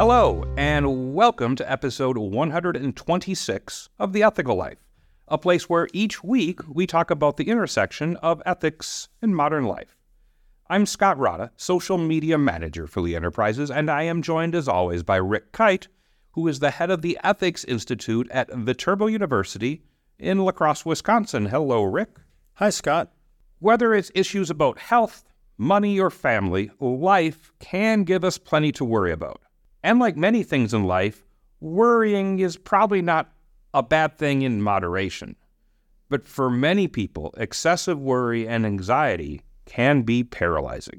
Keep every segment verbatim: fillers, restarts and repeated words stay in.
Hello, and welcome to episode one hundred twenty-six of The Ethical Life, a place where each week we talk about the intersection of ethics and modern life. I'm Scott Rada, social media manager for Lee Enterprises, and I am joined as always by Rick Kite, who is the head of the Ethics Institute at Viterbo University in La Crosse, Wisconsin. Hello, Rick. Hi, Scott. Whether it's issues about health, money, or family, life can give us plenty to worry about. And like many things in life, worrying is probably not a bad thing in moderation. But for many people, excessive worry and anxiety can be paralyzing.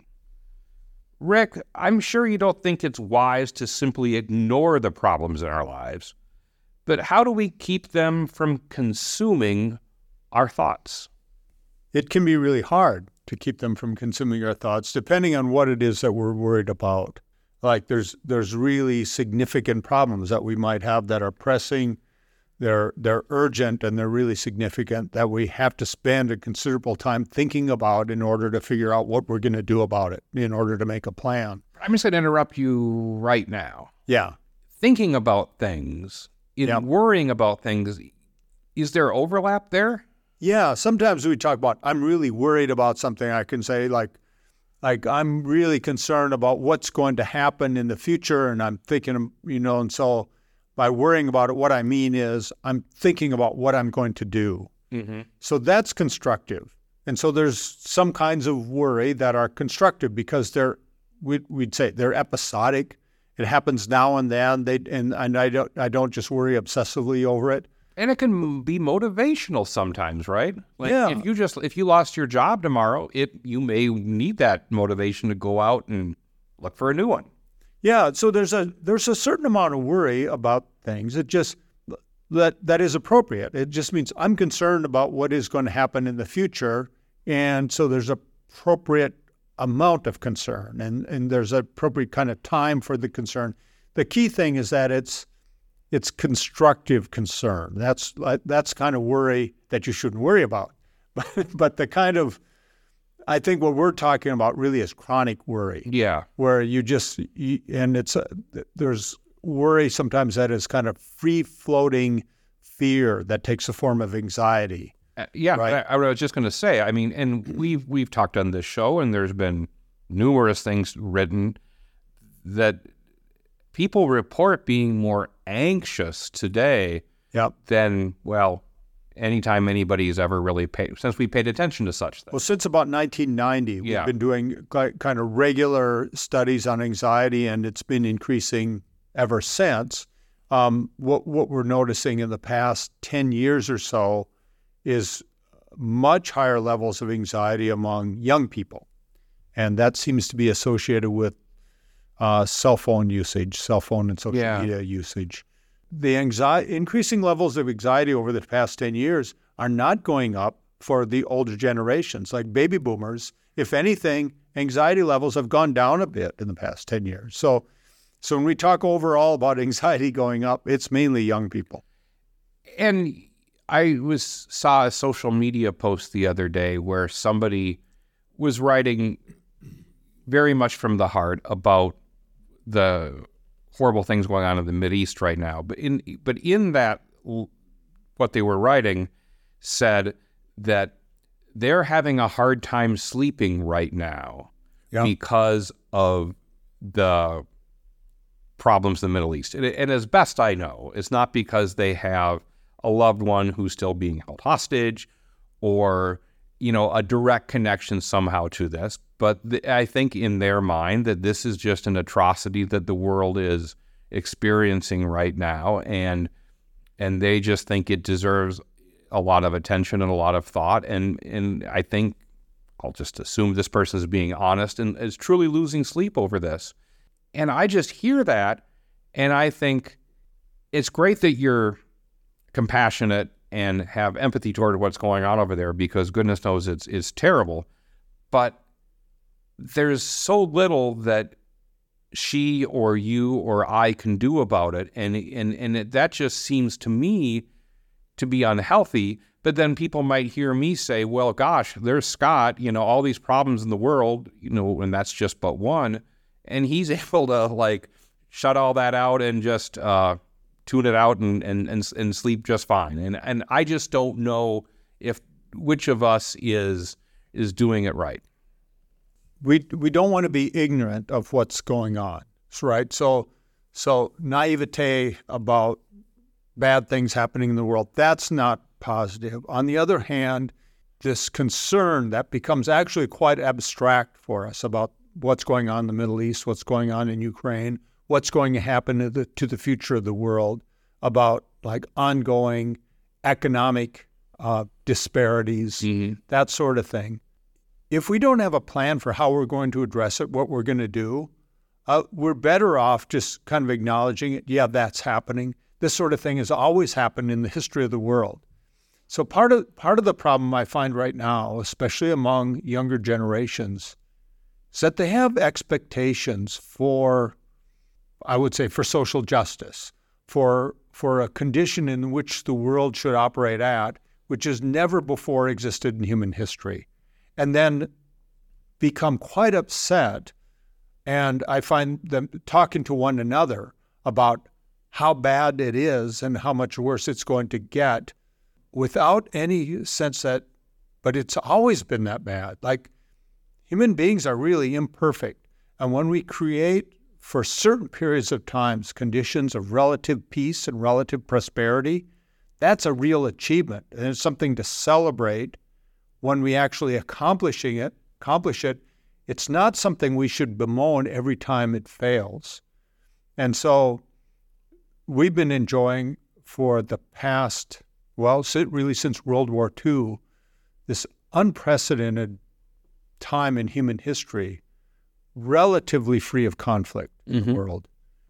Rick, I'm sure you don't think it's wise to simply ignore the problems in our lives, but how do we keep them from consuming our thoughts? It can be really hard to keep them from consuming our thoughts, depending on what it is that we're worried about. Like there's there's really significant problems that we might have that are pressing, they're they're urgent, and they're really significant that we have to spend a considerable time thinking about in order to figure out what we're going to do about it, in order to make a plan. I'm just going to interrupt you right now. Yeah. Thinking about things, in Yeah. worrying about things, is there overlap there? Yeah, sometimes we talk about, I'm really worried about something. I can say like, like I'm really concerned about what's going to happen in the future, and I'm thinking, you know, and so by worrying about it, what I mean is I'm thinking about what I'm going to do. Mm-hmm. So that's constructive. And so there's some kinds of worry that are constructive because they're, we'd, we'd say they're episodic. It happens now and then. They and, and I don't I don't just worry obsessively over it. And it can be motivational sometimes, right? Like Yeah. if you just if you lost your job tomorrow, it you may need that motivation to go out and look for a new one. Yeah, so there's a there's a certain amount of worry about things. It just that that is appropriate. It just means I'm concerned about what is going to happen in the future, and so there's appropriate amount of concern, and and there's appropriate kind of time for the concern. The key thing is that it's it's constructive concern. That's that's kind of worry that you shouldn't worry about. But but the kind of I think what we're talking about really is chronic worry. Yeah. Where you just, you, and it's, a, there's worry sometimes that is kind of free-floating fear that takes the form of anxiety. Uh, yeah, right? I, I was just going to say, I mean, and we've, we've talked on this show, and there's been numerous things written that people report being more anxious today Yep. than, well, anytime anybody's ever really paid, since we paid attention to such things. Well, since about nineteen ninety, we've Yeah. been doing ki- kind of regular studies on anxiety, and it's been increasing ever since. Um, what what we're noticing in the past ten years or so is much higher levels of anxiety among young people, and that seems to be associated with uh, cell phone usage, cell phone and social Yeah. media usage. The anxiety, increasing levels of anxiety over the past ten years are not going up for the older generations, like baby boomers. If anything, anxiety levels have gone down a bit in the past ten years. So, so when we talk overall about anxiety going up, it's mainly young people. And I was saw a social media post the other day where somebody was writing very much from the heart about the horrible things going on in the Mideast right now. But in but in that, what they were writing said that they're having a hard time sleeping right now Yeah. because of the problems in the Middle East. And, and as best I know, it's not because they have a loved one who's still being held hostage or, you know, a direct connection somehow to this. But th- I think in their mind that this is just an atrocity that the world is experiencing right now, and and they just think it deserves a lot of attention and a lot of thought. And and I think I'll just assume this person is being honest and is truly losing sleep over this. And I just hear that, and I think it's great that you're compassionate and have empathy toward what's going on over there, because goodness knows it's it's terrible. But there's so little that she or you or I can do about it, and and and it, that just seems to me to be unhealthy. But then people might hear me say, well, gosh, there's Scott, you know, all these problems in the world, you know, and that's just but one. And he's able to, like, shut all that out and just uh, tune it out and, and, and, and sleep just fine. And, and I just don't know if which of us is is doing it right. We we don't want to be ignorant of what's going on, right? So so naivete about bad things happening in the world, that's not positive. On the other hand, this concern that becomes actually quite abstract for us about what's going on in the Middle East, what's going on in Ukraine, what's going to happen to the, to the future of the world, about like ongoing economic uh, disparities, mm-hmm. that sort of thing. If we don't have a plan for how we're going to address it, what we're going to do, uh, we're better off just kind of acknowledging it. Yeah, that's happening. This sort of thing has always happened in the history of the world. So part of part of the problem I find right now, especially among younger generations, is that they have expectations for, I would say, for social justice, for for a condition in which the world should operate at, which has never before existed in human history, and then become quite upset. And I find them talking to one another about how bad it is and how much worse it's going to get, without any sense that, but it's always been that bad. Like, human beings are really imperfect. And when we create, for certain periods of times, conditions of relative peace and relative prosperity, that's a real achievement. And it's something to celebrate when we actually accomplishing it, accomplish it. It's not something we should bemoan every time it fails. And so we've been enjoying for the past, well, really since World War Two, this unprecedented time in human history, relatively free of conflict mm-hmm. in the world.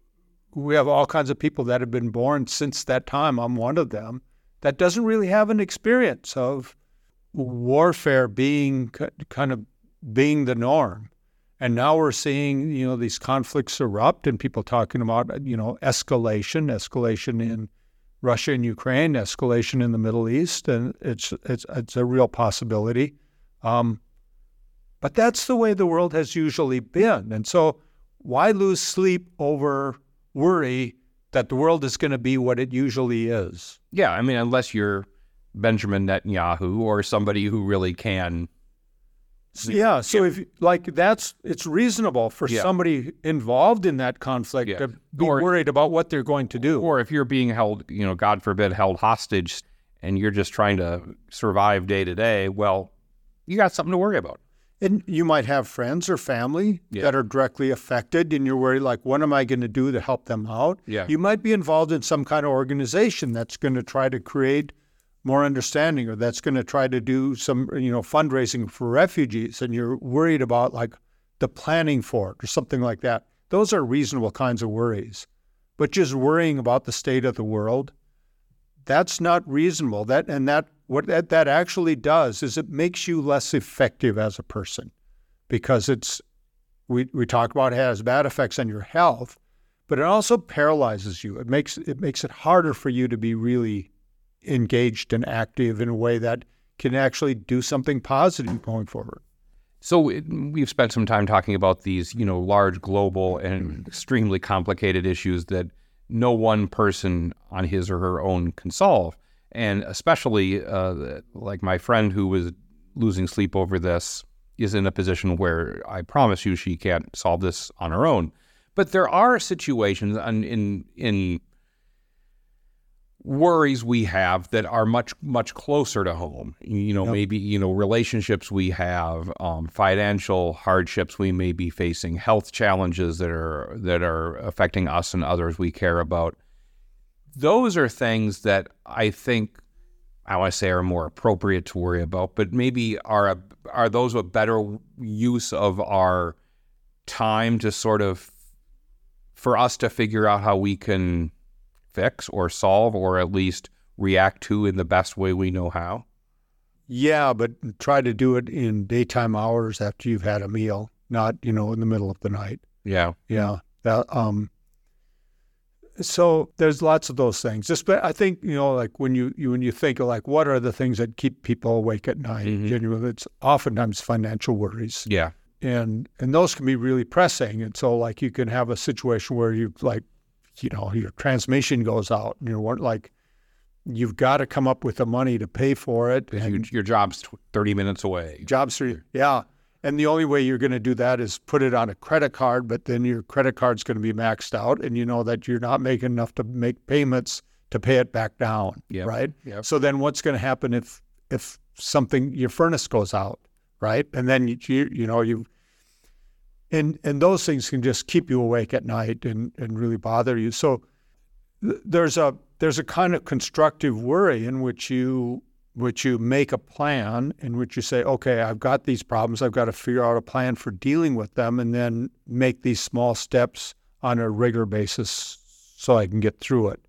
We have all kinds of people that have been born since that time. I'm one of them that doesn't really have an experience of warfare being kind of being the norm. And now we're seeing, you know, these conflicts erupt and people talking about, you know, escalation, escalation in Russia and Ukraine, escalation in the Middle East, and it's it's it's a real possibility. Um, but that's the way the world has usually been. And so why lose sleep over worry that the world is going to be what it usually is? Yeah, I mean, unless you're Benjamin Netanyahu or somebody who really can. Yeah, so if like that's it's reasonable for yeah. somebody involved in that conflict yeah. to be or, worried about what they're going to do. Or if you're being held, you know, God forbid, held hostage, and you're just trying to survive day to day, well, you got something to worry about. And you might have friends or family yeah. that are directly affected, and you're worried, like, what am I going to do to help them out? Yeah. You might be involved in some kind of organization that's going to try to create more understanding, or that's going to try to do some, you know, fundraising for refugees, and you're worried about like the planning for it or something like that. Those are reasonable kinds of worries. But just worrying about the state of the world, that's not reasonable. That and that what that, that actually does is it makes you less effective as a person, because it's we we talk about it has bad effects on your health, but it also paralyzes you. It makes it makes it harder for you to be really engaged and active in a way that can actually do something positive going forward. So it, we've spent some time talking about these, you know, large, global, and extremely complicated issues that no one person on his or her own can solve. And especially, uh, like my friend who was losing sleep over this is in a position where I promise you she can't solve this on her own. But there are situations in in, in worries we have that are much, much closer to home. You know, yep. maybe, you know, relationships we have, um, financial hardships we may be facing, health challenges that are that are affecting us and others we care about. Those are things that I think, I want to say, are more appropriate to worry about, but maybe are a, are those a better use of our time to sort of, for us to figure out how we can fix or solve or at least react to in the best way we know how? Yeah, but try to do it in daytime hours after you've had a meal, not, you know, in the middle of the night. Yeah. Yeah. That, um, so there's lots of those things. Just, I think, you know, like when you, you when you think of like, what are the things that keep people awake at night? Mm-hmm. Genuinely, it's oftentimes financial worries. Yeah. and and those can be really pressing. And so, like, you can have a situation where you like, you know, your transmission goes out, and you're like, you've got to come up with the money to pay for it. Your, And your job's thirty minutes away. jobs are, yeah. And the only way you're going to do that is put it on a credit card, but then your credit card's going to be maxed out, and you know that you're not making enough to make payments to pay it back down, Yep. right? Yep. So then what's going to happen if if something, your furnace goes out, right? And then you you, you know you and and those things can just keep you awake at night and and really bother you. So th- there's a there's a kind of constructive worry in which you which you make a plan, in which you say, okay, I've got these problems, I've got to figure out a plan for dealing with them, and then make these small steps on a regular basis so I can get through it.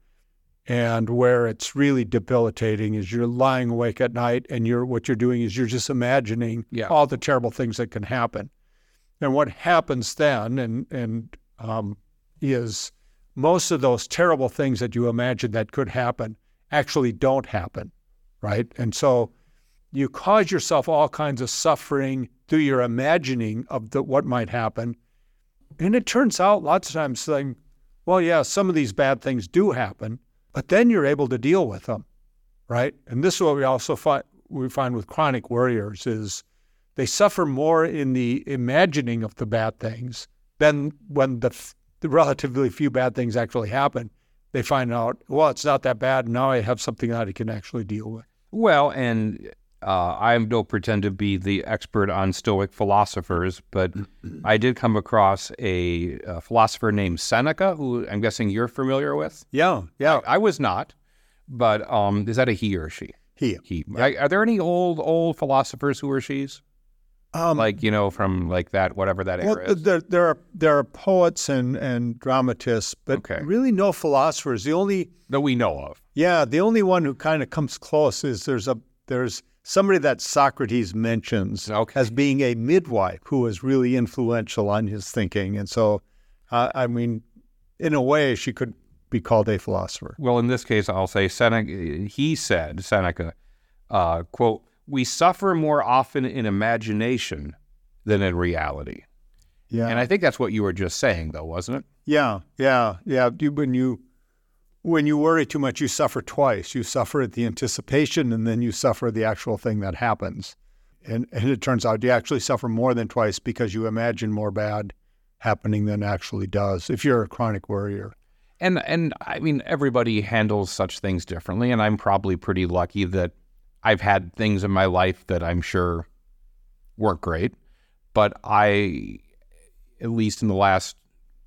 And where it's really debilitating is you're lying awake at night, and you're what you're doing is you're just imagining Yeah. all the terrible things that can happen. And what happens then, and and um, is most of those terrible things that you imagine that could happen actually don't happen, right? And so you cause yourself all kinds of suffering through your imagining of the, what might happen. And it turns out lots of times saying, well, yeah, some of these bad things do happen, but then you're able to deal with them, right? And this is what we also find, we find with chronic worriers is they suffer more in the imagining of the bad things than when the, the relatively few bad things actually happen. They find out, well, it's not that bad. Now I have something that I can actually deal with. Well, and uh, I don't pretend to be the expert on Stoic philosophers, but I did come across a, a philosopher named Seneca, who I'm guessing you're familiar with. Yeah, yeah. I was not, but um, is that a he or she? He. He. Are, are there any old old philosophers who are she's? Um, Like, you know, from like that, whatever that well, era is. there, there are there are poets and, and dramatists, but Okay. really no philosophers. The only That we know of. yeah, the only one who kind of comes close is there's a there's somebody that Socrates mentions Okay. as being a midwife who was really influential on his thinking, and so uh, I mean, in a way, she could be called a philosopher. Well, in this case, I'll say Seneca, he said, Seneca, uh, quote, "We suffer more often in imagination than in reality." Yeah, And I think that's what you were just saying, though, wasn't it? yeah, yeah, yeah. You, when you when you worry too much, you suffer twice. You suffer at the anticipation, and then you suffer the actual thing that happens. And and it turns out you actually suffer more than twice because you imagine more bad happening than actually does. If you're a chronic worrier. And, and I mean, everybody handles such things differently, and I'm probably pretty lucky that I've had things in my life that I'm sure weren't great, but I, at least in the last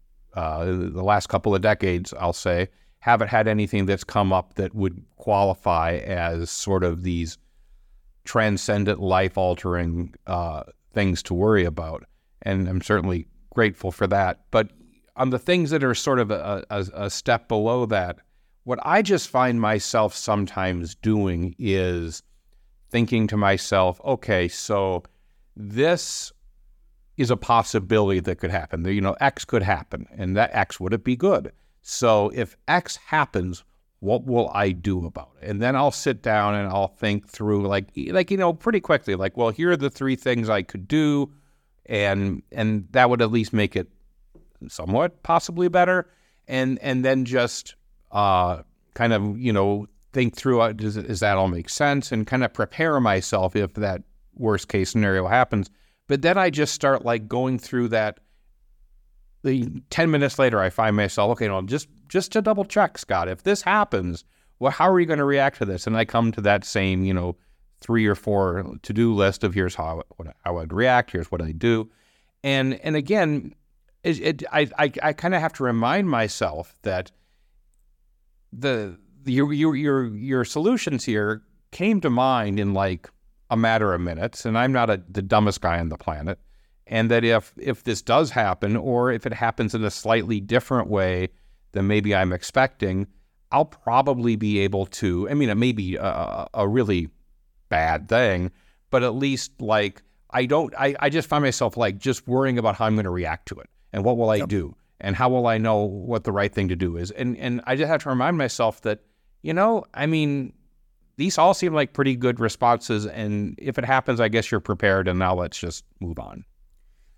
uh, the last couple of decades, I'll say, haven't had anything that's come up that would qualify as sort of these transcendent, life-altering uh, things to worry about, and I'm certainly grateful for that. But on the things that are sort of a, a, a step below that, what I just find myself sometimes doing is thinking to myself, okay, so this is a possibility that could happen. You know, X could happen, and that X, would it be good? So if X happens, what will I do about it? And then I'll sit down and I'll think through, like, like you know, pretty quickly, like, well, here are the three things I could do, and and that would at least make it somewhat possibly better. And and then just uh, kind of, you know, think through, uh, does, does that all make sense? And kind of prepare myself if that worst case scenario happens. But then I just start like going through that. The ten minutes later, I find myself, okay, no, just just to double check, Scott, if this happens, well, how are you going to react to this? And I come to that same, you know, three or four to-do list of here's how what, how I'd react, here's what I do, and and again, it, it I I, I kind of have to remind myself that the, the your your your your solutions here came to mind in like a matter of minutes, and I'm not a, the dumbest guy on the planet. And that if if this does happen, or if it happens in a slightly different way than maybe I'm expecting, I'll probably be able to, I mean, it may be a, a really bad thing, but at least like, I don't, I, I just find myself like just worrying about how I'm going to react to it. And what will I Yep. do? And how will I know what the right thing to do is? And and I just have to remind myself that, you know, I mean, these all seem like pretty good responses. And if it happens, I guess you're prepared, and now let's just move on.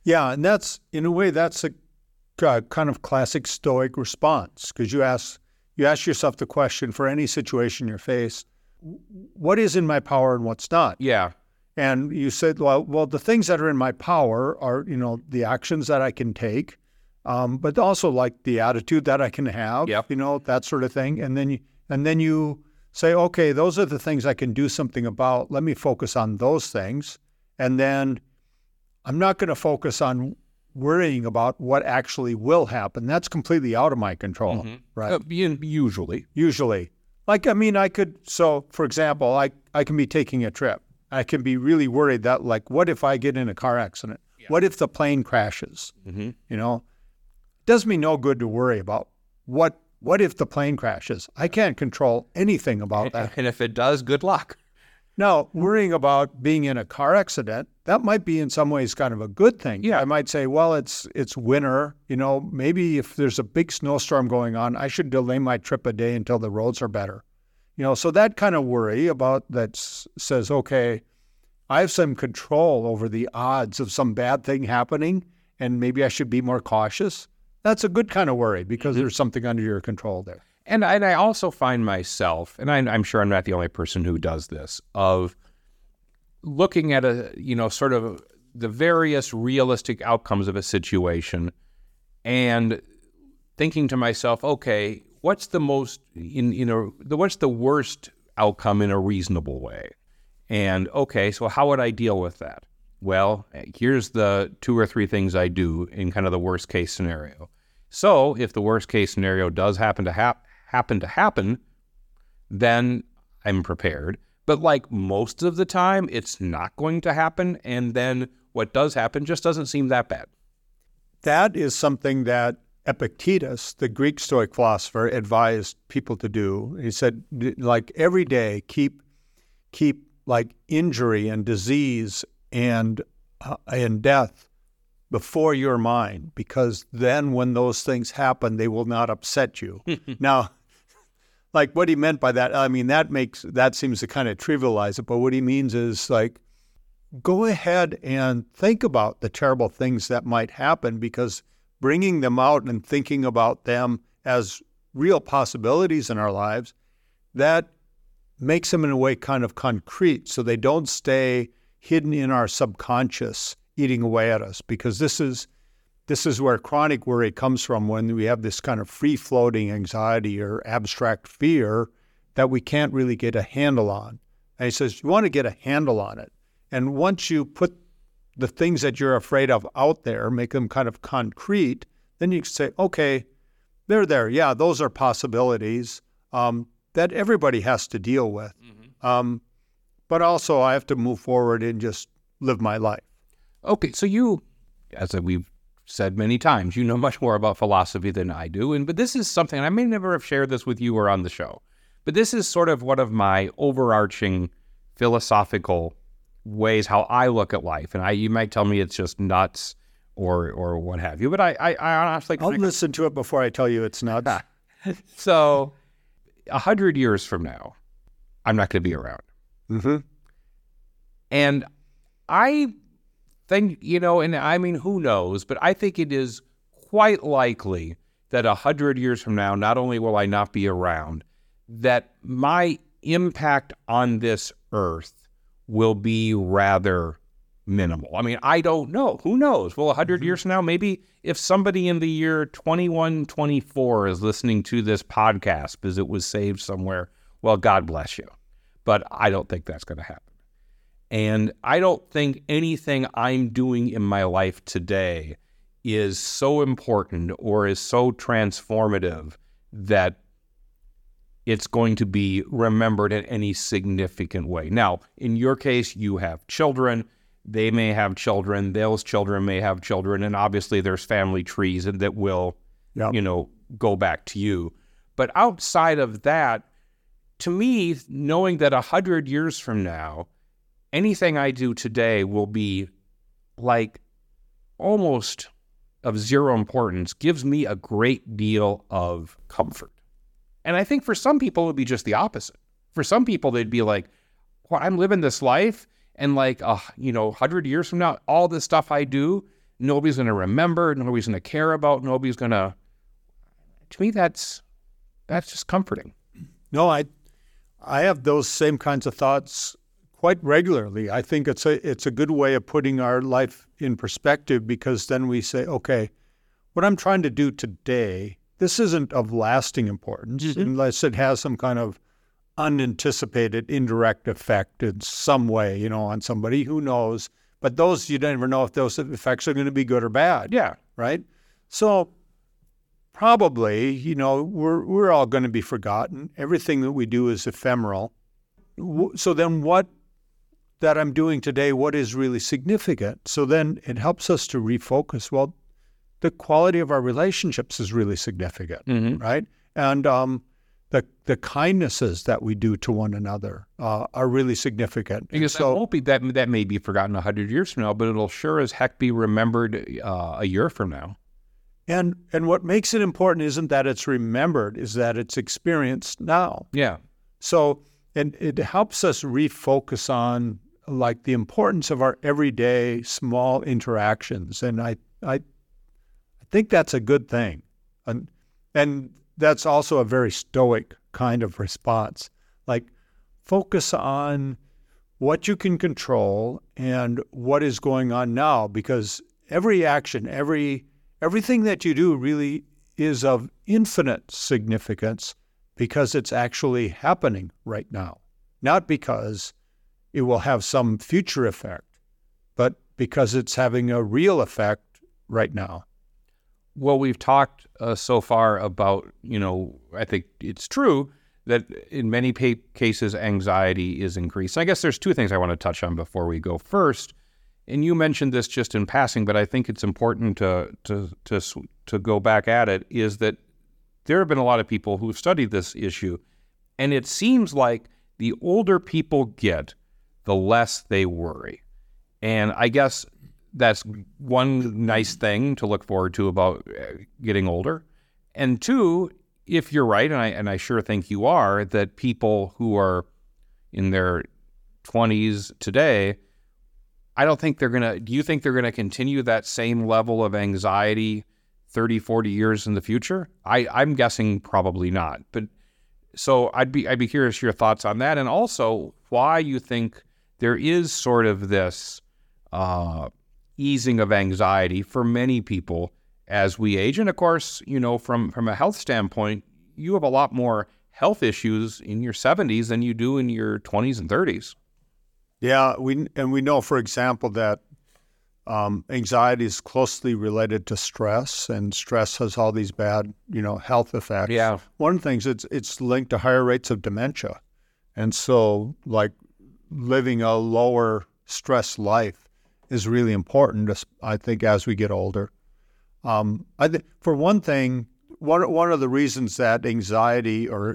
Yeah, and that's, in a way, that's a uh, kind of classic Stoic response, because you ask, you ask yourself the question for any situation you face, what is in my power and what's not? Yeah. And you said, well, well, the things that are in my power are, you know, the actions that I can take, um, but also like the attitude that I can have, Yep. you know, that sort of thing. And then you, and then you say, okay, those are the things I can do something about. Let me focus on those things. And then I'm not going to focus on worrying about what actually will happen. That's completely out of my control, Mm-hmm. right? Uh, usually. Usually. Like, I mean, I could, so for example, I, I can be taking a trip. I can be really worried that, like, what if I get in a car accident? Yeah. What if the plane crashes? Mm-hmm. You know, it does me no good to worry about what, what if the plane crashes? I can't control anything about that. And if it does, good luck. Now, worrying about being in a car accident, that might be in some ways kind of a good thing. Yeah. I might say, well, it's it's winter. You know, maybe if there's a big snowstorm going on, I should delay my trip a day until the roads are better. You know, so that kind of worry about that s- says, okay, I have some control over the odds of some bad thing happening, and maybe I should be more cautious. That's a good kind of worry because Mm-hmm. there's something under your control there. And, and I also find myself, and I, I'm sure I'm not the only person who does this, of looking at a, you know, sort of the various realistic outcomes of a situation and thinking to myself, okay, what's the most, in, you know, the, what's the worst outcome in a reasonable way? And okay, so how would I deal with that? Well, here's the two or three things I do in kind of the worst case scenario. So if the worst case scenario does happen to hap- happen to happen, then I'm prepared. But like most of the time, it's not going to happen. And then what does happen just doesn't seem that bad. That is something that Epictetus, the Greek Stoic philosopher, advised people to do. He said, like, every day, keep keep like injury and disease and uh, and death before your mind, because then when those things happen, they will not upset you. Now, like what he meant by that, I mean, that makes that seems to kind of trivialize it, but what he means is like, go ahead and think about the terrible things that might happen, because bringing them out and thinking about them as real possibilities in our lives, that makes them in a way kind of concrete, so they don't stay hidden in our subconscious, eating away at us. Because this is this is where chronic worry comes from, when we have this kind of free-floating anxiety or abstract fear that we can't really get a handle on. And he says, you want to get a handle on it. And once you put the things that you're afraid of out there, make them kind of concrete, then you can say, okay, they're there. Yeah, those are possibilities um, that everybody has to deal with. Mm-hmm. Um, but also I have to move forward and just live my life. Okay, so you, as we've said many times, you know much more about philosophy than I do. And but this is something, I may never have shared this with you or on the show, but this is sort of one of my overarching philosophical ways how I look at life. And I, you might tell me it's just nuts or or what have you, but I, I, I honestly... I'll listen to it before I tell you it's nuts. So, a hundred years from now, I'm not going to be around. Mm-hmm. And I think, you know, and I mean, who knows, but I think it is quite likely that a hundred years from now, not only will I not be around, that my impact on this earth will be rather minimal. I mean, I don't know. Who knows? Well, a hundred mm-hmm. years from now, maybe if somebody in the year twenty-one twenty-four is listening to this podcast because it was saved somewhere, well, God bless you. But I don't think that's going to happen. And I don't think anything I'm doing in my life today is so important or is so transformative that it's going to be remembered in any significant way. Now, in your case, you have children. They may have children. Those children may have children. And obviously there's family trees that will, yep. you know, go back to you. But outside of that, to me, knowing that a hundred years from now, anything I do today will be like almost of zero importance gives me a great deal of comfort. And I think for some people, it would be just the opposite. For some people, they'd be like, well, I'm living this life and like, uh, you know, a hundred years from now, all this stuff I do, nobody's going to remember, nobody's going to care about, nobody's going to, to me, that's, that's just comforting. No, I, I have those same kinds of thoughts quite regularly. I think it's a, it's a good way of putting our life in perspective, because then we say, okay, what I'm trying to do today, this isn't of lasting importance mm-hmm. unless it has some kind of unanticipated indirect effect in some way, you know, on somebody. Who knows? But those, you never know if those effects are going to be good or bad. Yeah. Right? So probably, you know, we're we're all going to be forgotten. Everything that we do is ephemeral. So then what that I'm doing today, what is really significant? So then it helps us to refocus. Well, the quality of our relationships is really significant, mm-hmm. right? And um, the the kindnesses that we do to one another uh, are really significant. Because so, that won't be that that may be forgotten a hundred years from now, but it'll sure as heck be remembered uh, a year from now. And and what makes it important isn't that it's remembered, is that it's experienced now. Yeah. So and it helps us refocus on like the importance of our everyday small interactions, and I I. I think that's a good thing. And, and that's also a very stoic kind of response. Like, focus on what you can control and what is going on now, because every action, every everything that you do really is of infinite significance because it's actually happening right now. Not because it will have some future effect, but because it's having a real effect right now. Well, we've talked uh, so far about, you know, I think it's true that in many pa- cases anxiety is increased. I guess there's two things I want to touch on before we go. First, and you mentioned this just in passing, but I think it's important to to to to go back at it, is that there have been a lot of people who've studied this issue, and it seems like the older people get, the less they worry. And I guess that's one nice thing to look forward to about getting older. And two, if you're right, and I and I sure think you are, that people who are in their twenties today, I don't think they're going to, do you think they're going to continue that same level of anxiety thirty, forty years in the future? I, I'm guessing probably not. But so I'd be I'd be curious your thoughts on that, and also why you think there is sort of this uh, easing of anxiety for many people as we age. And of course, you know, from, from a health standpoint, you have a lot more health issues in your seventies than you do in your twenties and thirties. Yeah, we and we know, for example, that um, anxiety is closely related to stress, and stress has all these bad, you know, health effects. Yeah. One of the things, it's it's linked to higher rates of dementia, and so like living a lower stress life is really important, I think, as we get older. Um, I think, for one thing, one one of the reasons that anxiety or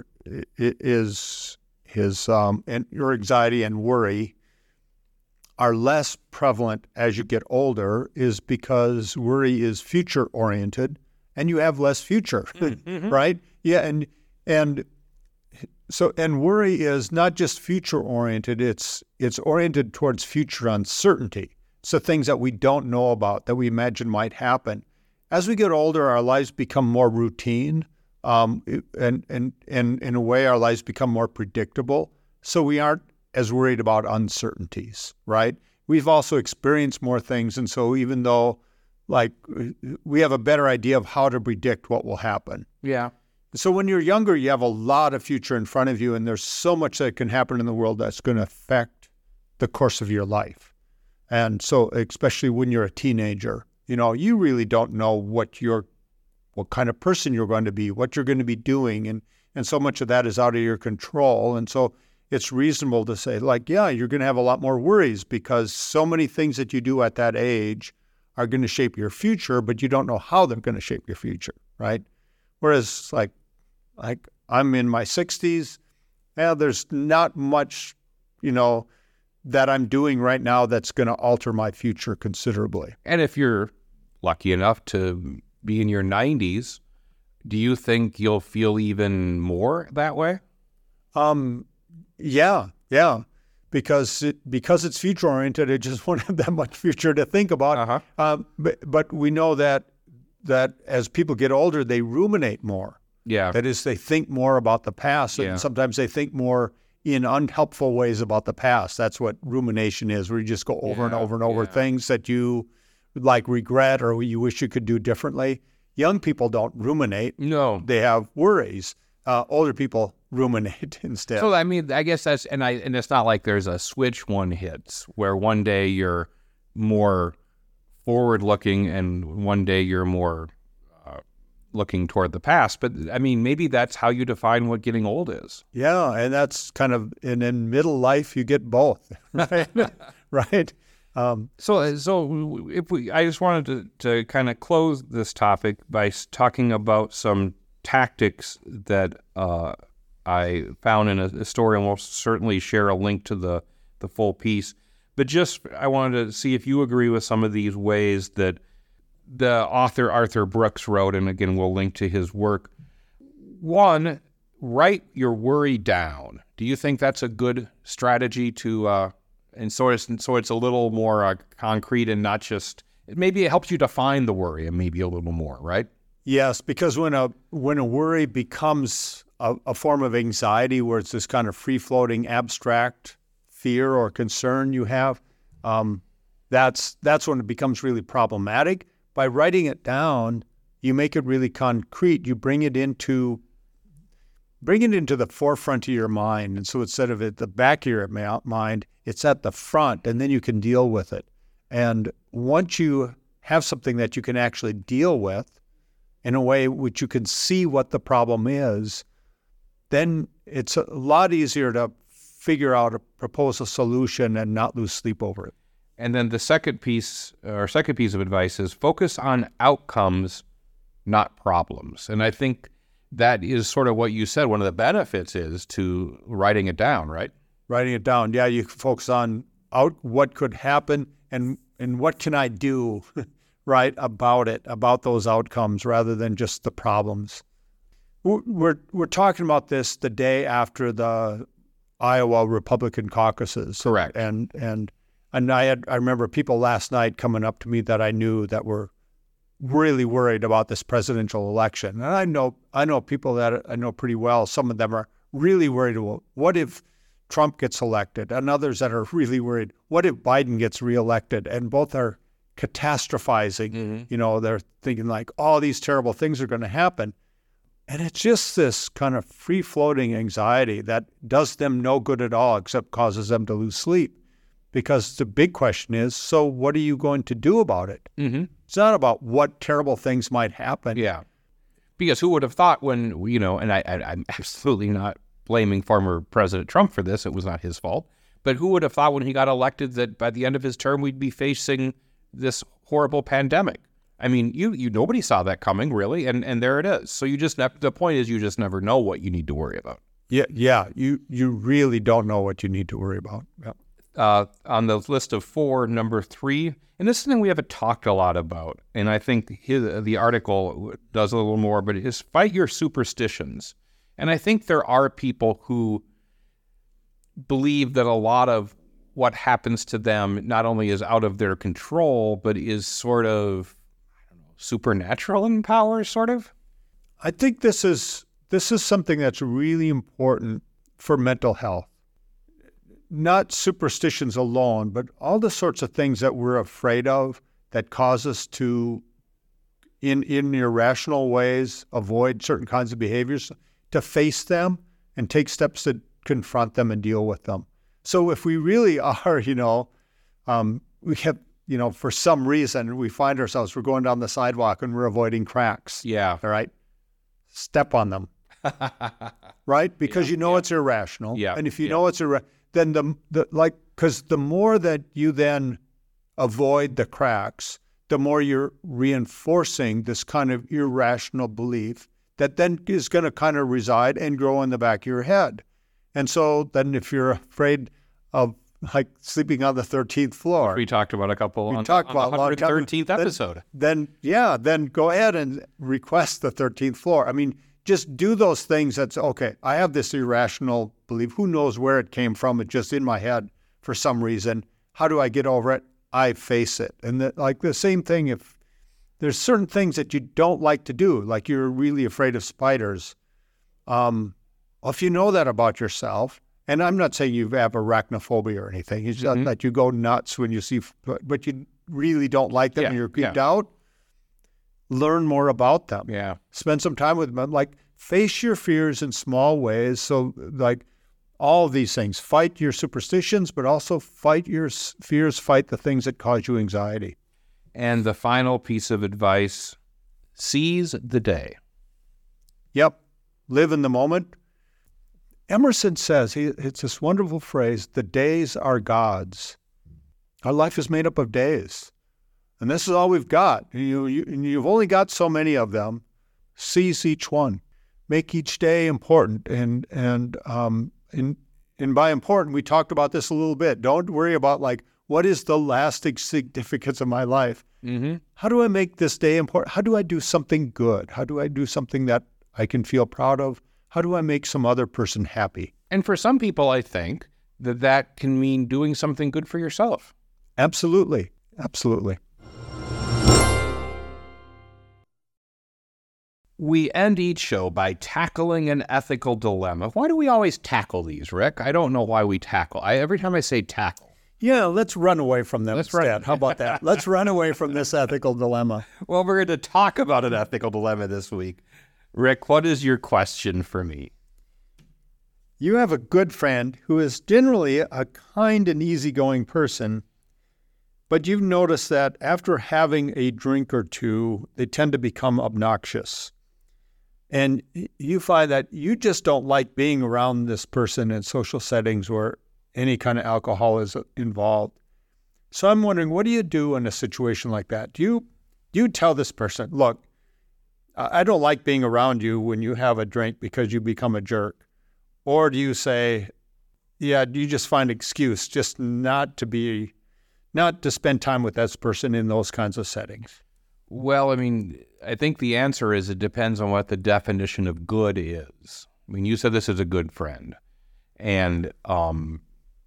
is is um, and your anxiety and worry are less prevalent as you get older is because worry is future oriented, and you have less future, mm-hmm. right? Yeah, and and so and worry is not just future oriented; it's it's oriented towards future uncertainty. So things that we don't know about, that we imagine might happen. As we get older, our lives become more routine, um, and, and, and in a way, our lives become more predictable. So we aren't as worried about uncertainties, right? We've also experienced more things, and so even though, like, we have a better idea of how to predict what will happen. Yeah. So when you're younger, you have a lot of future in front of you, and there's so much that can happen in the world that's going to affect the course of your life. And so, especially when you're a teenager, you know, you really don't know what you're, what kind of person you're going to be, what you're going to be doing, and and so much of that is out of your control. And so, it's reasonable to say, like, yeah, you're going to have a lot more worries because so many things that you do at that age are going to shape your future, but you don't know how they're going to shape your future, right? Whereas, like, like I'm in my sixties, yeah, there's not much, you know, that I'm doing right now that's going to alter my future considerably. And if you're lucky enough to be in your nineties, do you think you'll feel even more that way? Um, yeah, yeah. because it, because it's future oriented, it just won't have that much future to think about. Uh-huh. Um, but, but we know that that as people get older, they ruminate more. Yeah. That is, they think more about the past, and Yeah. sometimes they think more in unhelpful ways about the past. That's what rumination is, where you just go over and Yeah, over and over yeah. things that you like regret or you wish you could do differently. Young people don't ruminate; No. they have worries. Uh, older people ruminate instead. So I mean, I guess that's and I and it's not like there's a switch one hits where one day you're more forward looking and one day you're more uh, looking toward the past. But I mean, maybe that's how you define what getting old is. Yeah, and that's kind of, and in middle life, you get both, right? right? Um, So, so if we, I just wanted to, to kind of close this topic by s- talking about some tactics that uh, I found in a, a story, and we'll certainly share a link to the, the full piece. But just, I wanted to see if you agree with some of these ways that the author Arthur Brooks wrote, and again, we'll link to his work. One, write your worry down. Do you think that's a good strategy to, uh, and so it's, so it's a little more uh, concrete and not just, maybe it helps you define the worry and maybe a little more, right? Yes, because when a when a worry becomes a, a form of anxiety, where it's this kind of free-floating, abstract fear or concern you have, um, that's that's when it becomes really problematic. By writing it down, you make it really concrete. You bring it into bring it into the forefront of your mind, and so instead of at the back of your ma- mind, it's at the front, and then you can deal with it. And once you have something that you can actually deal with, in a way which you can see what the problem is, then it's a lot easier to figure out, a propose a solution and not lose sleep over it. And then the second piece, or second piece of advice is focus on outcomes, not problems. And I think that is sort of what you said. One of the benefits is to writing it down, right? Writing it down, yeah, you focus on out what could happen and and what can I do, right, about it, about those outcomes, rather than just the problems. We're we're talking about this the day after the Iowa Republican caucuses. Correct. And and and I had I remember people last night coming up to me that I knew that were really worried about this presidential election. And I know I know people that I know pretty well. Some of them are really worried. Well, what if Trump gets elected? And others that are really worried, what if Biden gets reelected? And both are catastrophizing. Mm-hmm. You know, they're thinking like, all these terrible things are going to happen. And it's just this kind of free-floating anxiety that does them no good at all, except causes them to lose sleep. Because the big question is, so what are you going to do about it? Mm-hmm. It's not about what terrible things might happen. Yeah. Because who would have thought when, you know, and I, I, I'm absolutely not blaming former President Trump for this. It was not his fault. But who would have thought when he got elected that by the end of his term, we'd be facing this horrible pandemic? I mean, you, you nobody saw that coming, really, and, and there it is. So you just, the point is you just never know what you need to worry about. Yeah, yeah. You you really don't know what you need to worry about. Yeah. Uh, on the list of four, number three, and this is something we haven't talked a lot about, and I think his, the article does a little more, but is fight your superstitions. And I think there are people who believe that a lot of what happens to them not only is out of their control, but is sort of, I don't know, supernatural in power, sort of. I think this is this is something that's really important for mental health. Not superstitions alone, but all the sorts of things that we're afraid of that cause us to, in in irrational ways, avoid certain kinds of behaviors, to face them and take steps to confront them and deal with them. So if we really are, you know, um, we have, you know, for some reason we find ourselves, we're going down the sidewalk and we're avoiding cracks. Yeah. All right. Step on them. Right? Because Yeah, you know yeah. it's irrational. Yeah, And if you yeah. know it's irrational, then the, the like, because the more that you then avoid the cracks, the more you're reinforcing this kind of irrational belief that then is going to kind of reside and grow in the back of your head. And so then if you're afraid of like sleeping on the thirteenth floor, We talked about a couple We on, talked on about the a long time- one hundred thirteenth then- episode. then yeah, then go ahead and request the thirteenth floor. I mean, just do those things that's, okay, I have this irrational belief. Who knows where it came from? It's just in my head. for some reason. How do I get over it? I face it. And the, like the same thing, if there's certain things that you don't like to do, like you're really afraid of spiders, um, well, if you know that about yourself, and I'm not saying you have arachnophobia or anything, it's Mm-hmm. not that you go nuts when you see, but you really don't like them Yeah, and you're creeped yeah. out, learn more about them. Yeah. Spend some time with them. Like, face your fears in small ways. So, like, all of these things. Fight your superstitions, but also fight your s- fears, fight the things that cause you anxiety. And the final piece of advice, seize the day. Yep. Live in the moment. Emerson says, he, it's this wonderful phrase, the days are God's. Our life is made up of days. And this is all we've got. You, you, and you've only got so many of them. Seize each one. Make each day important. And and um and, and by important, we talked about this a little bit. Don't worry about, like, what is the lasting significance of my life? Mm-hmm. How do I make this day important? How do I do something good? How do I do something that I can feel proud of? How do I make some other person happy? And for some people, I think that that can mean doing something good for yourself. Absolutely. Absolutely. We end each show by tackling an ethical dilemma. Why do we always tackle these, Rick? I don't know why we tackle. I, every time I say tackle. Yeah, let's run away from them Let's instead. run- How about that? Let's run away from this ethical dilemma. Well, we're going to talk about an ethical dilemma this week. Rick, what is your question for me? You have a good friend who is generally a kind and easygoing person, but you've noticed that after having a drink or two, they tend to become obnoxious. And you find that you just don't like being around this person in social settings where any kind of alcohol is involved. So I'm wondering, what do you do in a situation like that? Do you, do you tell this person, look, I don't like being around you when you have a drink because you become a jerk? Or do you say, yeah, do you just find excuse just not to be, not to spend time with this person in those kinds of settings? Well, I mean, I think the answer is it depends on what the definition of good is. I mean, you said this is a good friend. And um,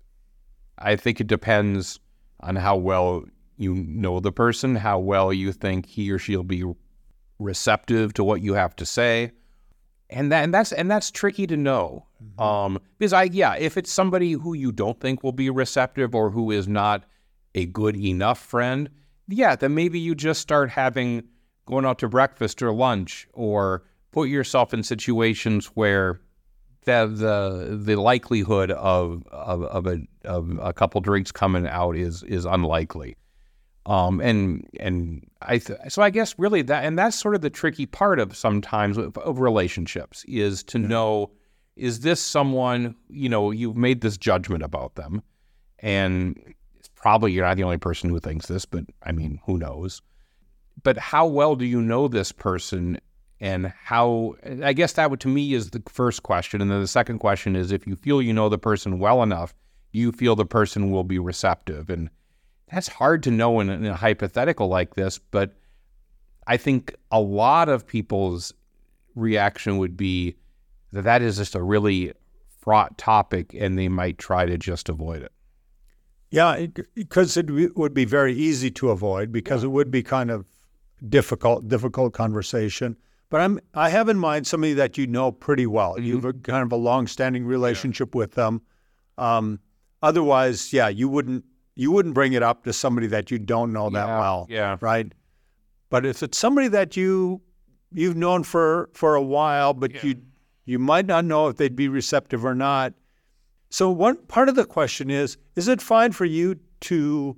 I think it depends on how well you know the person, how well you think he or she'll be receptive to what you have to say. And that and that's and that's tricky to know. Mm-hmm. Um, because I yeah, if it's somebody who you don't think will be receptive or who is not a good enough friend, yeah, then maybe you just start having going out to breakfast or lunch, or put yourself in situations where the the, the likelihood of of of a of a couple drinks coming out is is unlikely. Um, and and I th- so I guess really that and that's sort of the tricky part of sometimes of, of relationships is to know, is this someone, you know, you've made this judgment about them, and it's probably you're not the only person who thinks this, but I mean, who knows? But how well do you know this person, and how? I guess that would to me is the first question, and then the second question is if you feel you know the person well enough, you feel the person will be receptive. And that's hard to know in a, in a hypothetical like this, but I think a lot of people's reaction would be that that is just a really fraught topic, and they might try to just avoid it. Yeah, because it, it would be very easy to avoid because yeah. it would be kind of difficult, difficult conversation. But I'm I have in mind somebody that you know pretty well. Mm-hmm. You have a kind of a long-standing relationship yeah. with them. Um, otherwise, yeah, you wouldn't. You wouldn't bring it up to somebody that you don't know that yeah, well, yeah. right? But if it's somebody that you you've known for, for a while, but yeah. you you might not know if they'd be receptive or not. So one part of the question is: is it fine for you to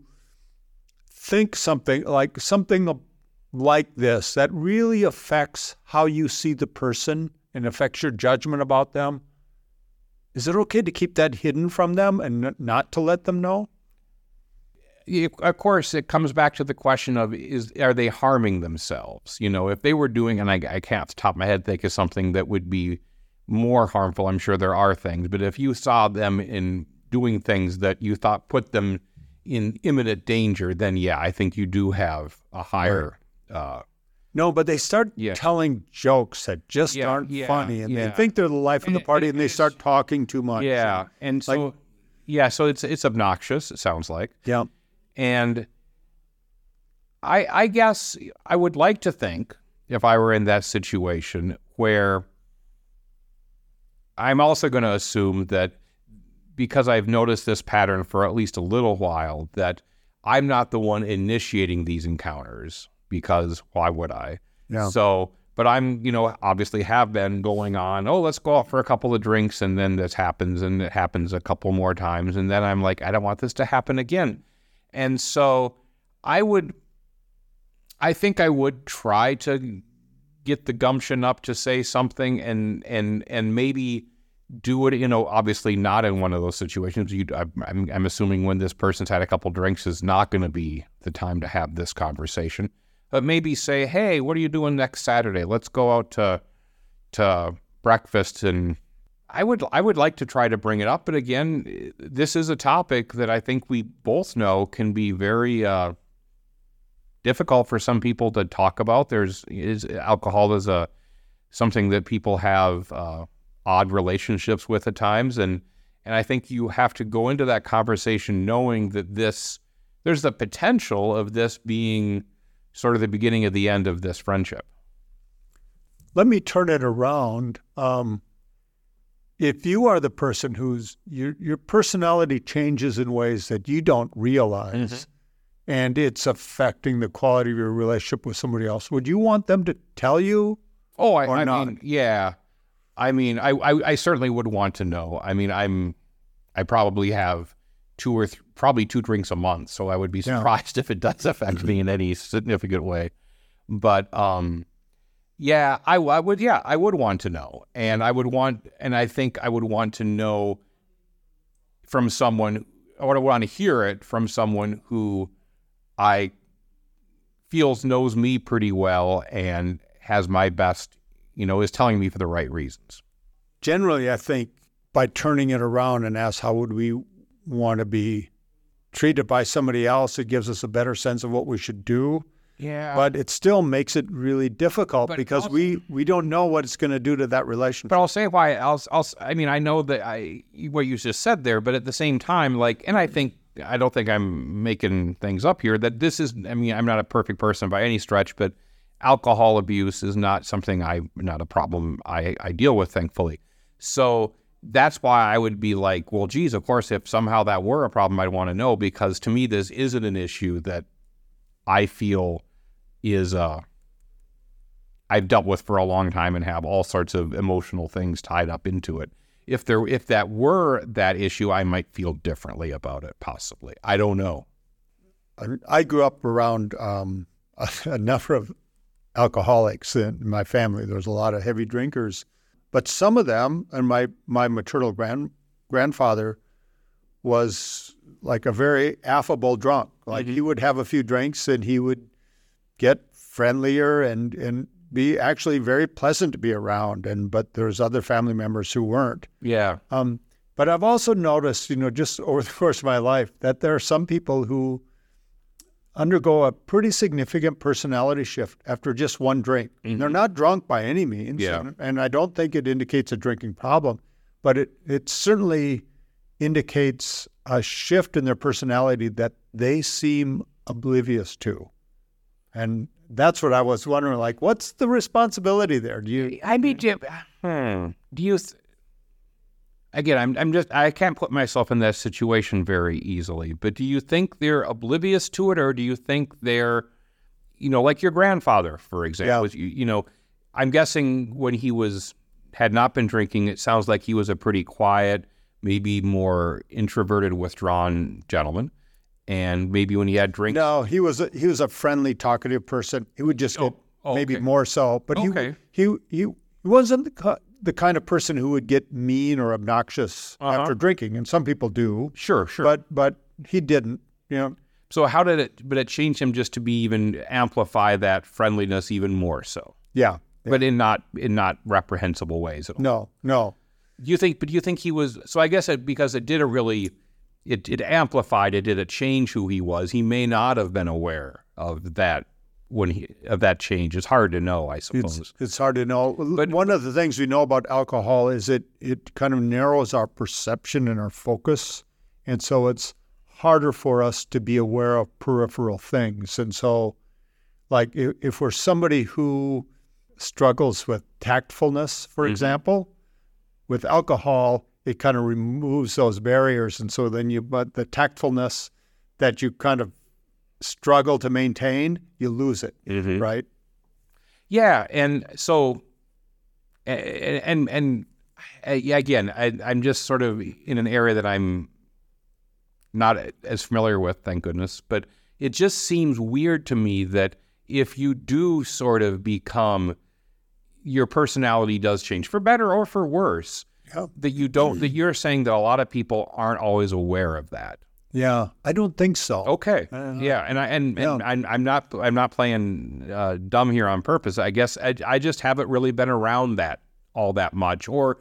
think something like something like this that really affects how you see the person and affects your judgment about them? Is it okay to keep that hidden from them and not to let them know? Of course, it comes back to the question of, is are they harming themselves? You know, if they were doing, and I, I can't off the top of my head think of something that would be more harmful, I'm sure there are things, but if you saw them in doing things that you thought put them in imminent danger, then yeah, I think you do have a higher... Right. Uh, no, but they start yeah. telling jokes that just yeah, aren't yeah, funny, and yeah. they think they're the life of the party, and, and they start talking too much. Yeah, and so... Like, Yeah, so it's it's obnoxious, it sounds like. Yeah. And I I guess I would like to think, if I were in that situation, where I'm also going to assume that because I've noticed this pattern for at least a little while, that I'm not the one initiating these encounters, because why would I? Yeah. So, but I'm, you know, obviously have been going on, oh, let's go out for a couple of drinks, and then this happens, and it happens a couple more times, and then I'm like, I don't want this to happen again. And so I would, I think I would try to get the gumption up to say something, and and and maybe do it, you know, obviously not in one of those situations. You, I'm, I'm assuming when this person's had a couple drinks is not going to be the time to have this conversation. But maybe say, hey, what are you doing next Saturday? Let's go out to to breakfast. And I would I would like to try to bring it up. But again, this is a topic that I think we both know can be very uh, difficult for some people to talk about. There's is alcohol is a something that people have uh, odd relationships with at times, and and I think you have to go into that conversation knowing that this there's the potential of this being sort of the beginning of the end of this friendship. Let me turn it around. Um, if you are the person who's your your personality changes in ways that you don't realize, mm-hmm. and it's affecting the quality of your relationship with somebody else, would you want them to tell you? Oh, I, or I not? mean, yeah. I mean, I, I I certainly would want to know. I mean, I'm I probably have two or th- probably two drinks a month, so I would be surprised yeah. if it does affect me in any significant way. But um, yeah, I, I would. Yeah, I would want to know, and I would want, and I think I would want to know from someone. I would want to hear it from someone who I feels knows me pretty well and has my best, you know, is telling me for the right reasons. Generally, I think by turning it around and ask how would we want to be treated by somebody else, it gives us a better sense of what we should do. Yeah. But it still makes it really difficult but because also, we, we don't know what it's going to do to that relationship. But I'll say why. I'll, I'll, I mean, I know that I what you just said there, but at the same time, like, and I think, I don't think I'm making things up here, that this is, I mean, I'm not a perfect person by any stretch, but alcohol abuse is not something I, not a problem I, I deal with, thankfully. So that's why I would be like, well, geez, of course, if somehow that were a problem, I'd want to know, because to me, this isn't an issue that I feel is, uh, I've dealt with for a long time and have all sorts of emotional things tied up into it. If there, if that were that issue, I might feel differently about it, possibly. I don't know. I grew up around um, a, a number of alcoholics in my family. There was a lot of heavy drinkers. But some of them, and my, my maternal grand, grandfather was like a very affable drunk. Like mm-hmm. he would have a few drinks and he would get friendlier and, and be actually very pleasant to be around. And but there's other family members who weren't. Yeah. Um, but I've also noticed, you know, just over the course of my life, that there are some people who undergo a pretty significant personality shift after just one drink. Mm-hmm. They're not drunk by any means, yeah. and, and I don't think it indicates a drinking problem, but it, it certainly indicates a shift in their personality that they seem oblivious to. And that's what I was wondering, like, what's the responsibility there? Do you... I mean, do you, hmm, do you th- Again, I'm I'm just I can't put myself in that situation very easily. But do you think they're oblivious to it, or do you think they're, you know, like your grandfather, for example? Yeah. You, you know, I'm guessing when he was had not been drinking, it sounds like he was a pretty quiet, maybe more introverted, withdrawn gentleman. And maybe when he had drinks, no, he was a, he was a friendly, talkative person. He would just get oh, oh, maybe okay. more so, but okay. he he he wasn't the the kind of person who would get mean or obnoxious uh-huh. after drinking, and some people do. Sure, sure. But but he didn't, you know. So how did it, but it changed him just to be even, amplify that friendliness even more so. Yeah. yeah. But in not, in not reprehensible ways at all. No, no. Do you think, but do you think he was, so I guess it, because it did a really, it, it amplified it, did it change who he was? He may not have been aware of that when he, of that change. It's hard to know, I suppose. It's, it's hard to know. But one of the things we know about alcohol is it it kind of narrows our perception and our focus, And so it's harder for us to be aware of peripheral things. And so, like, if, if we're somebody who struggles with tactfulness, for mm-hmm. example, with alcohol, it kind of removes those barriers. And so then you, but the tactfulness that you kind of struggle to maintain, you lose it, mm-hmm. right? Yeah. And so, and, and, and yeah, again, I, I'm just sort of in an area that I'm not as familiar with, thank goodness, but it just seems weird to me that if you do sort of become, your personality does change for better or for worse, yeah. that you don't, that you're saying that a lot of people aren't always aware of that. Yeah, I don't think so. Okay. Yeah, and I and, yeah. and I'm I'm not I'm not playing uh, dumb here on purpose. I guess I, I just haven't really been around that all that much, or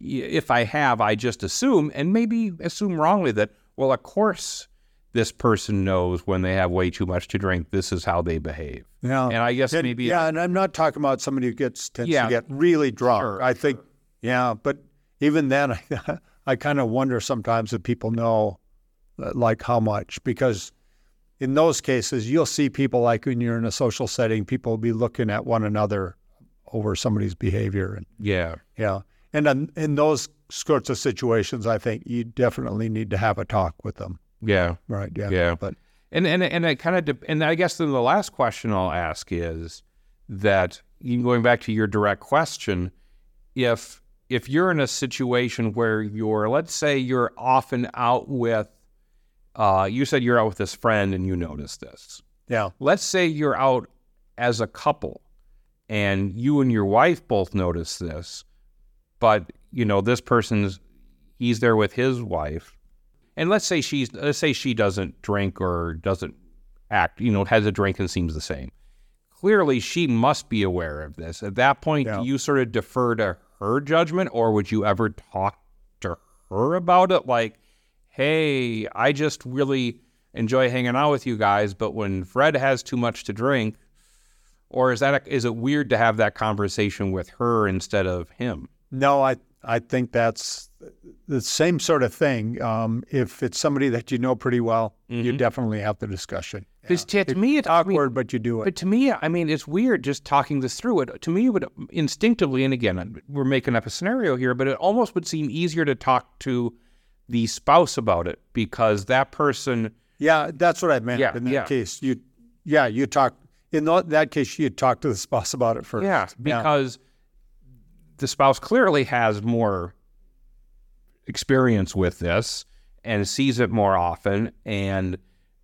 if I have, I just assume, and maybe assume wrongly, that well, of course, this person knows when they have way too much to drink. This is how they behave. Yeah, and I guess and, maybe yeah, and I'm not talking about somebody who gets tends yeah, to get really drunk. Sure, I think, sure. yeah, but even then, I, I kind of wonder sometimes if people know. Like how much, because in those cases, you'll see people, like when you're in a social setting, people will be looking at one another over somebody's behavior. And yeah. Yeah. And in, in those sorts of situations, I think you definitely need to have a talk with them. Yeah. Right. Yeah. Yeah. But, and, and, and I kind of, de- and I guess then the last question I'll ask is that, going back to your direct question, if, if you're in a situation where you're, let's say you're often out with, Uh, you said you're out with this friend and you notice this. Yeah. Let's say you're out as a couple and you and your wife both notice this, but, you know, this person's, he's there with his wife. And let's say she's, let's say she doesn't drink or doesn't act, you know, has a drink and seems the same. Clearly, she must be aware of this. At that point, yeah. do you sort of defer to her judgment, or would you ever talk to her about it? Like, hey, I just really enjoy hanging out with you guys, but when Fred has too much to drink, or is that a, is it weird to have that conversation with her instead of him? No, I I think that's the same sort of thing. Um, if it's somebody that you know pretty well, mm-hmm. you definitely have the discussion. Because yeah. to, to me, it's awkward, I mean, but you do it. But to me, I mean, it's weird just talking this through. It to me, it would instinctively, and again, we're making up a scenario here, but it almost would seem easier to talk to the spouse about it, because that person. Yeah, that's what I meant. Yeah, in that yeah. case, you, yeah, you talk. In that case, you talk to the spouse about it first. Yeah, because yeah. the spouse clearly has more experience with this and sees it more often, and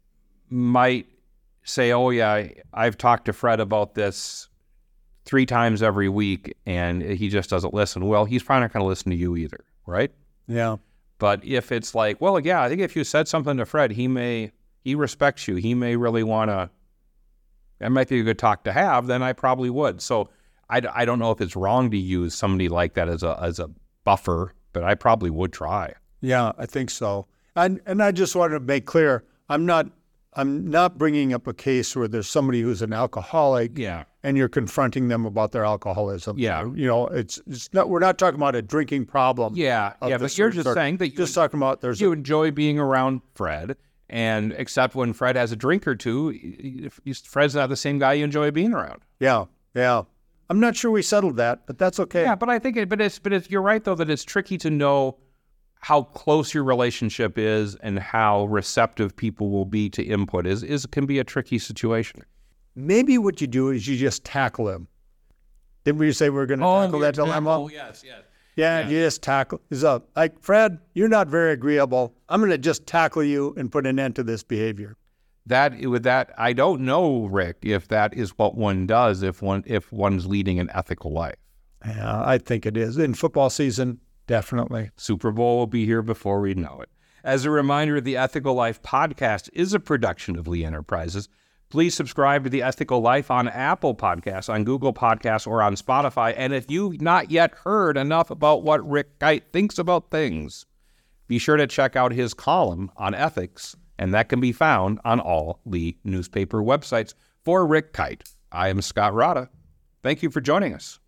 might say, "Oh yeah, I've talked to Fred about this three times every week, and he just doesn't listen." Well, he's probably not going to listen to you either, right? Yeah. But if it's like, well, yeah, I think if you said something to Fred, he may, he respects you. He may really want to, that might be a good talk to have, then I probably would. So I, I don't know if it's wrong to use somebody like that as a as a buffer, but I probably would try. Yeah, I think so. And and I just wanted to make clear, I'm not I'm not bringing up a case where there's somebody who's an alcoholic, yeah, and you're confronting them about their alcoholism. Yeah, you know, it's it's not. We're not talking about a drinking problem. Yeah, yeah, but you're just sort. saying that you just talking about there's you a, enjoy being around Fred, and except when Fred has a drink or two, if Fred's not the same guy you enjoy being around. Yeah, yeah. I'm not sure we settled that, but that's okay. Yeah, but I think it. But it's. But it's. You're right though that it's tricky to know how close your relationship is and how receptive people will be to input is, is can be a tricky situation. Maybe what you do is you just tackle him. Didn't we say we were going to oh, tackle that dilemma? Oh, yes, yes. Yeah, yes. You just tackle. It's up. Like, Fred, you're not very agreeable. I'm going to just tackle you and put an end to this behavior. That with that, I don't know, Rick, if that is what one does if one if one's leading an ethical life. Yeah, I think it is. In football season, definitely. Super Bowl will be here before we know it. As a reminder, the Ethical Life podcast is a production of Lee Enterprises. Please subscribe to the Ethical Life on Apple Podcasts, on Google Podcasts, or on Spotify. And if you've not yet heard enough about what Rick Kite thinks about things, be sure to check out his column on ethics, and that can be found on all Lee newspaper websites. For Rick Kite, I am Scott Rada. Thank you for joining us.